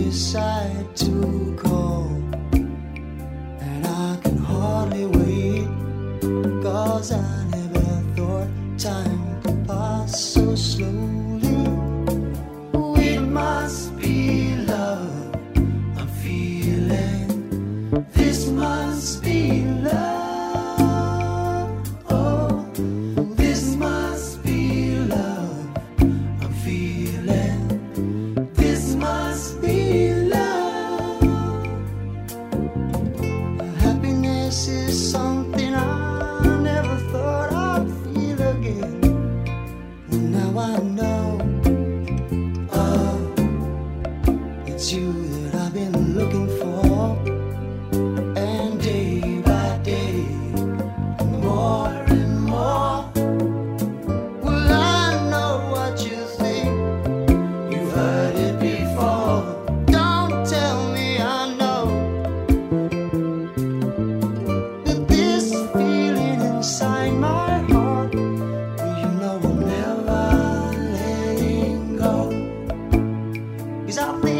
decide to call, and I can hardly wait, 'cause I never thought time could pass so slowly. It must be love I'm feeling. This must be love. Oh, this must be love I'm feeling. This must be love. Happiness is something I never thought I'd feel again. And now I know, oh, it's you that I've been looking for. And day by day, more and more, well, I know what you think. You've heard it before. Don't tell me I know that this feeling inside my heart, you know I'm never letting go. 'Cause I think